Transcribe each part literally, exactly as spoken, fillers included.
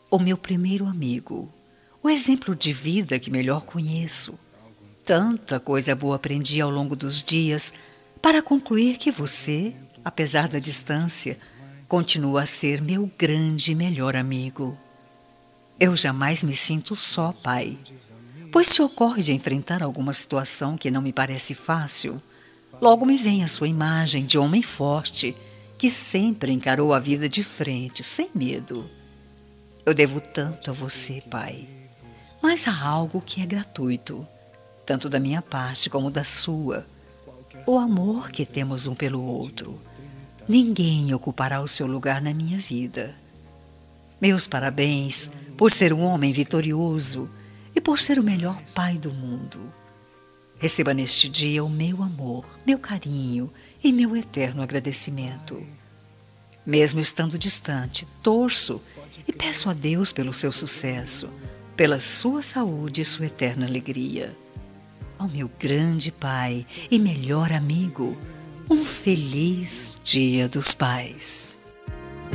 o meu primeiro amigo, o exemplo de vida que melhor conheço. Tanta coisa boa aprendi ao longo dos dias para concluir que você, apesar da distância, continua a ser meu grande e melhor amigo. Eu jamais me sinto só, pai, pois se ocorre de enfrentar alguma situação que não me parece fácil, logo me vem a sua imagem de homem forte que sempre encarou a vida de frente, sem medo. Eu devo tanto a você, pai, mas há algo que é gratuito, tanto da minha parte como da sua, o amor que temos um pelo outro. Ninguém ocupará o seu lugar na minha vida. Meus parabéns por ser um homem vitorioso e por ser o melhor pai do mundo. Receba neste dia o meu amor, meu carinho e meu eterno agradecimento. Mesmo estando distante, torço e peço a Deus pelo seu sucesso, pela sua saúde e sua eterna alegria. Ao meu grande pai e melhor amigo, um feliz Dia dos Pais.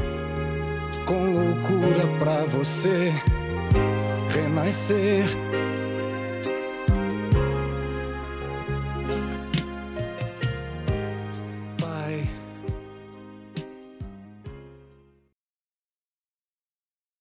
Com loucura pra você renascer.